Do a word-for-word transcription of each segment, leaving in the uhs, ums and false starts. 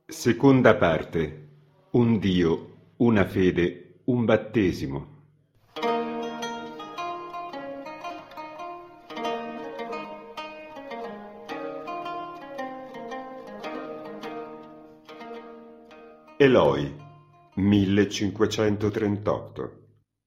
Seconda parte. Un Dio, una fede, un battesimo. Eloi, millecinquecentotrentotto.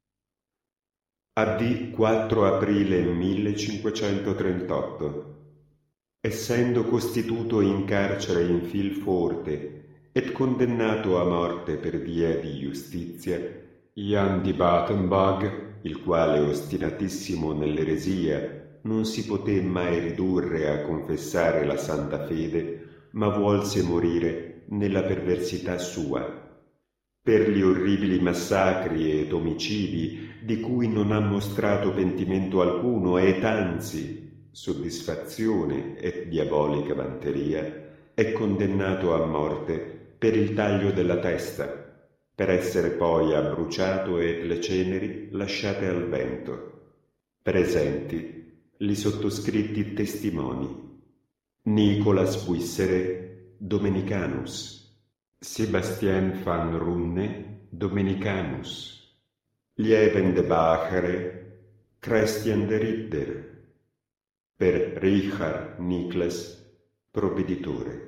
A D quattro aprile millecinquecentotrentotto. Essendo costituto in carcere in fil forte et condannato a morte per via di giustizia, Jan di Battenberg, il quale ostinatissimo nell'eresia non si poté mai ridurre a confessare la santa fede, ma vuolse morire nella perversità sua, per gli orribili massacri ed omicidi di cui non ha mostrato pentimento alcuno ed anzi soddisfazione e diabolica vanteria, è condannato a morte per il taglio della testa, per essere poi abbruciato e le ceneri lasciate al vento. Presenti li sottoscritti testimoni: Nicolas Buissere, Dominicanus; Sebastien van Runne, Dominicanus; Lieven de Bachere, Christian de Ritter; per Richard Niklas, provveditore.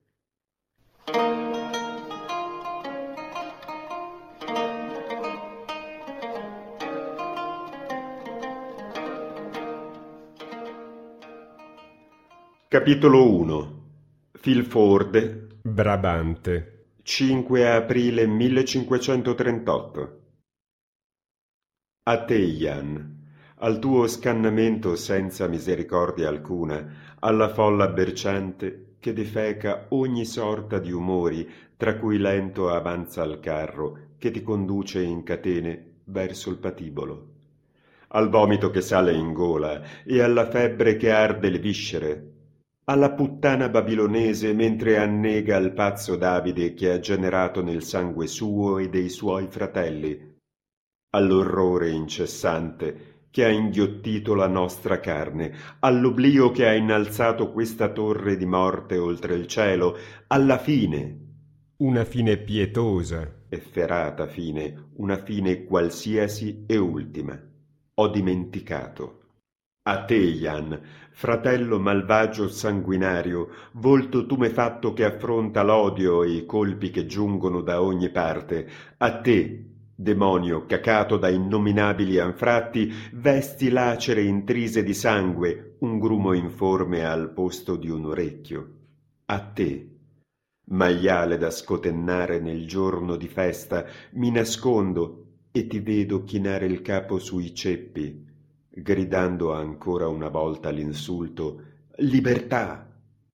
Capitolo uno. Vilvoorde, Brabante, cinque aprile millecinquecentotrentotto. A te, Jan, al tuo scannamento senza misericordia alcuna, alla folla berciante che defeca ogni sorta di umori, tra cui lento avanza il carro che ti conduce in catene verso il patibolo, al vomito che sale in gola e alla febbre che arde le viscere, alla puttana babilonese mentre annega il pazzo Davide che ha generato nel sangue suo e dei suoi fratelli, all'orrore incessante che ha inghiottito la nostra carne, all'oblio che ha innalzato questa torre di morte oltre il cielo, alla fine, una fine pietosa, efferata fine, una fine qualsiasi e ultima, ho dimenticato. A te, Jan, fratello malvagio sanguinario, volto tumefatto che affronta l'odio e i colpi che giungono da ogni parte, a te, demonio cacato da innominabili anfratti, vesti lacere intrise di sangue, un grumo informe al posto di un orecchio. A te, maiale da scotennare nel giorno di festa, mi nascondo e ti vedo chinare il capo sui ceppi, gridando ancora una volta l'insulto «Libertà!».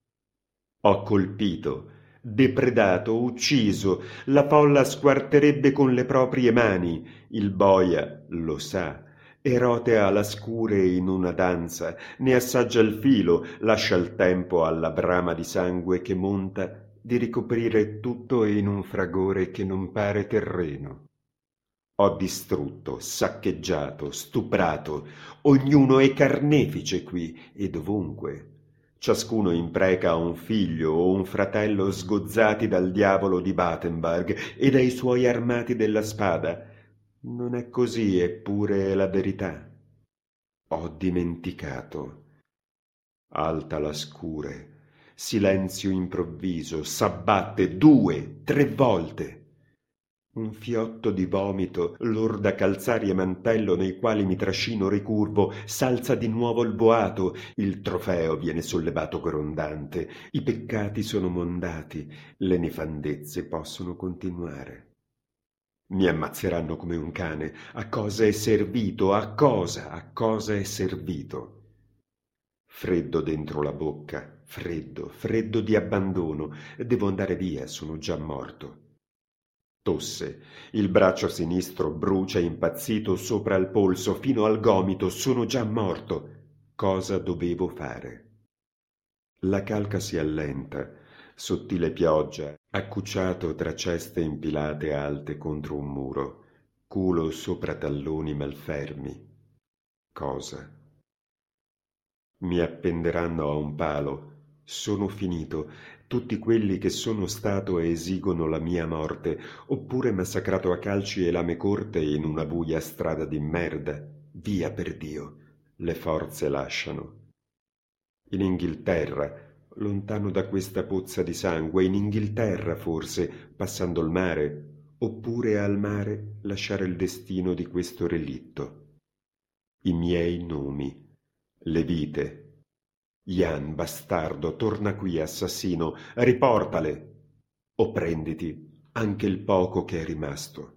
Ho colpito, depredato, ucciso, la folla squarterebbe con le proprie mani, il boia lo sa, e rotea la scure in una danza, ne assaggia il filo, lascia il tempo alla brama di sangue che monta di ricoprire tutto in un fragore che non pare terreno. Ho distrutto, saccheggiato, stuprato, ognuno è carnefice qui e dovunque. Ciascuno impreca un figlio o un fratello sgozzati dal diavolo di Battenberg e dai suoi armati della spada. Non è così, eppure è la verità. Ho dimenticato. Alta la scure, silenzio improvviso, s'abbatte due, tre volte. Un fiotto di vomito, lorda calzari e mantello nei quali mi trascino ricurvo, s'alza di nuovo il boato, il trofeo viene sollevato grondante, i peccati sono mondati, le nefandezze possono continuare. Mi ammazzeranno come un cane, a cosa è servito, a cosa, a cosa è servito? Freddo dentro la bocca, freddo, freddo di abbandono, devo andare via, sono già morto. Tosse, il braccio sinistro brucia impazzito sopra il polso fino al gomito, sono già morto. Cosa dovevo fare? La calca si allenta, sottile pioggia, accucciato tra ceste impilate alte contro un muro, culo sopra talloni malfermi. Cosa? Mi appenderanno a un palo, Sono finito. Tutti quelli che sono stato e esigono la mia morte, oppure massacrato a calci e lame corte in una buia strada di merda. Via per Dio. Le forze lasciano. In Inghilterra, lontano da questa pozza di sangue, in Inghilterra forse, passando il mare, oppure al mare lasciare il destino di questo relitto. I miei nomi, le vite. Jan, bastardo, torna qui, assassino, riportale, o prenditi anche il poco che è rimasto.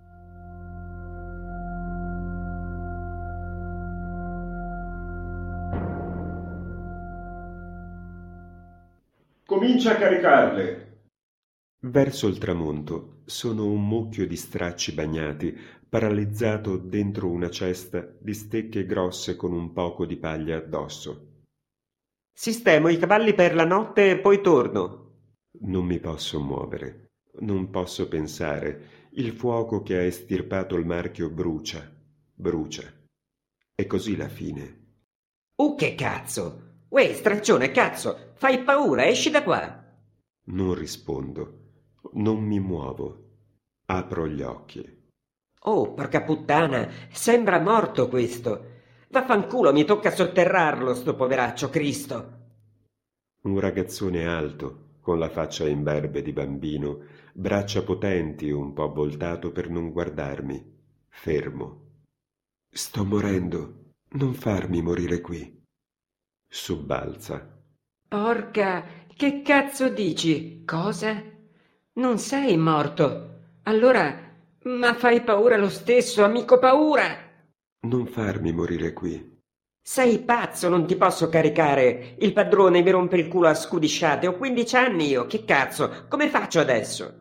Comincia a caricarle. Verso il tramonto sono un mucchio di stracci bagnati, paralizzato dentro una cesta di stecche grosse con un poco di paglia addosso. Sistemo i cavalli per la notte e poi torno. Non mi posso muovere, non posso pensare. Il fuoco che ha estirpato il marchio brucia, brucia. E così la fine. Uh, che cazzo! Uè, straccione, cazzo! Fai paura, esci da qua! Non rispondo, non mi muovo. Apro gli occhi. Oh, porca puttana, sembra morto questo! Vaffanculo, mi tocca sotterrarlo, sto poveraccio, Cristo! Un ragazzone alto, con la faccia imberbe di bambino, braccia potenti, un po' voltato per non guardarmi, fermo. Sto morendo, non farmi morire qui. Sobbalza. Porca, che cazzo dici? Cosa? Non sei morto. Allora, ma fai paura lo stesso, amico paura! Non farmi morire qui. Sei pazzo, non ti posso caricare. Il padrone mi rompe il culo a scudisciate. Ho quindici anni io, che cazzo? Come faccio adesso?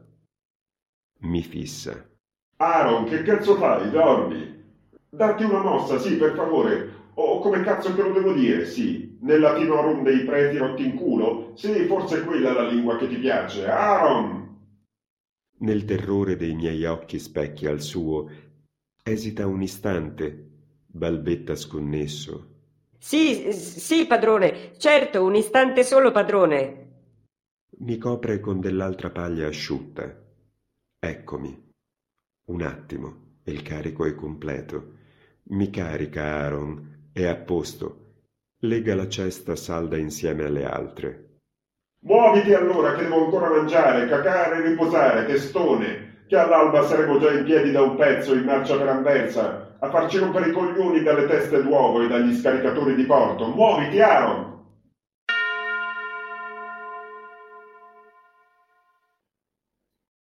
Mi fissa. Aaron, che cazzo fai? Dormi? Datti una mossa, sì, per favore. O come cazzo te lo devo dire, sì. Nel latinorum dei preti rotti in culo? Sì, forse è quella la lingua che ti piace. Aaron! Nel terrore dei miei occhi specchi al suo, esita un istante, balbetta sconnesso. Sì, sì, padrone. Certo, un istante solo, padrone. Mi copre con dell'altra paglia asciutta. Eccomi. Un attimo, e il carico è completo. Mi carica Aaron, è a posto. Lega la cesta salda insieme alle altre. Muoviti allora che devo ancora mangiare, cacare e riposare, testone, che all'alba saremo già in piedi da un pezzo in marcia per Anversa, a farci rompere i coglioni dalle teste d'uovo e dagli scaricatori di porto. Muoviti, Aaron!